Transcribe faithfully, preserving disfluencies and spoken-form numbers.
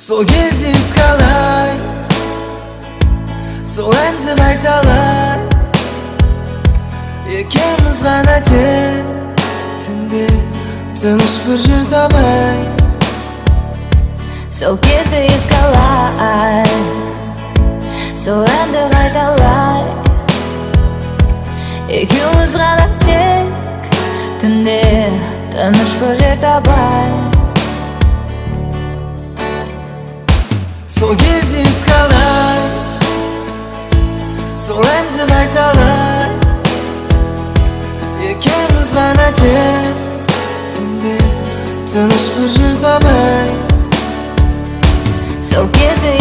Сол кездес қалай, сол әнді қайталай, екеуміз ғана тек түнде тыныш бір жер табай. Сол кезде есқалай, сол әнді қайталай, екеуміз ғана тек түнде тыныш бір жер табай. Сол кездес қалай, сол әнді қайталай, екеуміз ғана тек түнде тыныш бір жер табай. Сол кезде